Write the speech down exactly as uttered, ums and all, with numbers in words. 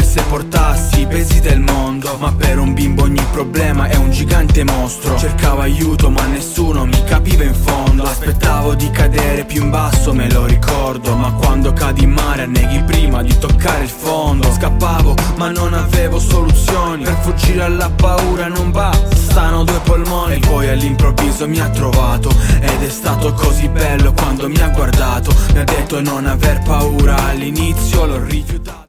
se portassi i pesi del mondo, ma per un bimbo ogni problema è un gigante mostro. Cercavo aiuto ma nessuno mi capiva in fondo. Aspettavo di cadere più in basso, me lo ricordo, ma quando cadi in mare anneghi prima di toccare il fondo. Scappavo ma non avevo soluzioni, per fuggire alla paura non bastano due polmoni. E poi all'improvviso mi ha trovato ed è stato così bello quando mi ha guardato. Mi ha detto non aver paura, all'inizio l'ho rifiutato.